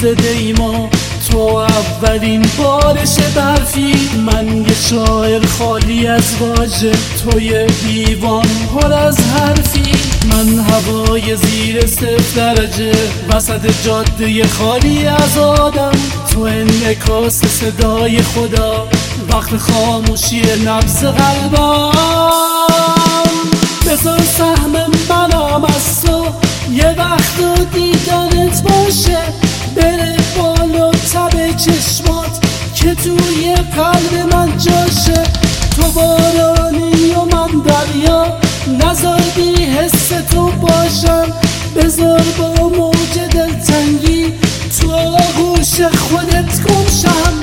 زده ای ما، تو اولین بارش برفی، من یه شاعر خالی از واژه، تو یه دیوان پر از حرفی، من هوای زیر 0 درجه وسط جاده خالی از آدم، تو انعکاس صدای خدا وقت خاموشی نبض قلبم. بذار سهم منم از تو یه وقت و دیدنت باشه، بره بالا تب چشمات که توی قلب من جاشه، تو بارانی و من دریا، نزادی حس تو باشم، بذار با موج دلتنگی تو آغوش خودت گم شم.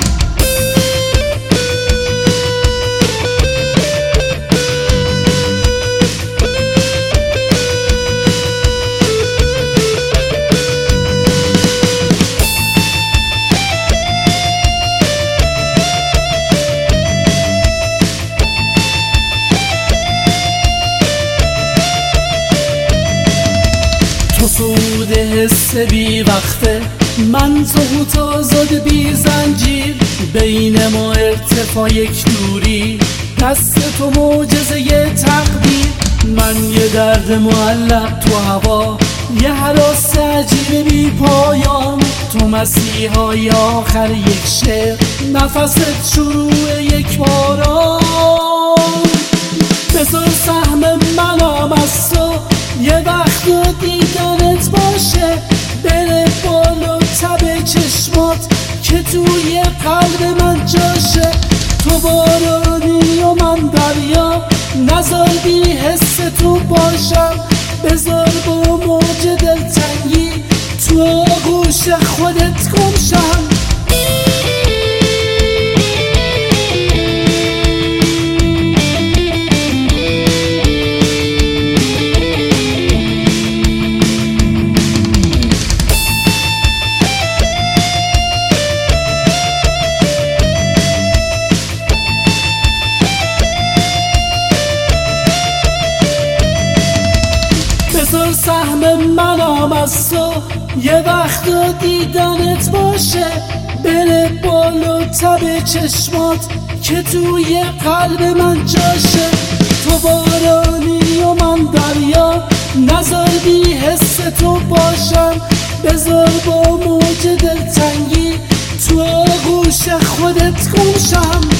تو سود حس بی وقته، من زهوت آزاد بی زنجیر، بین ما ارتفاع یک دوری، دست تو معجزه ی تقدیر، من یه درد معلق تو هوا، یه هراس عجیب بی پایان، تو مسیحای آخر یک شعر، نفست شروع یک باران. بذار سهم منم از تو یه وقت و دیدنت باشه، بره بالا تب چشمات که توی قلب من جاشه، تو بارانی و من دریا، نزادی حس تو باشم، بذار با موج دلتنگی تو آغوش خودت گم شم. بذار سهم منم از تو یه وقت و دیدنت باشه، بره بالا تب چشمات که توی قلب من جاشه، تو بارانی و من دریا، نزادی حس تو باشم، بذار با موج دلتنگی تو آغوش خودت گم شم.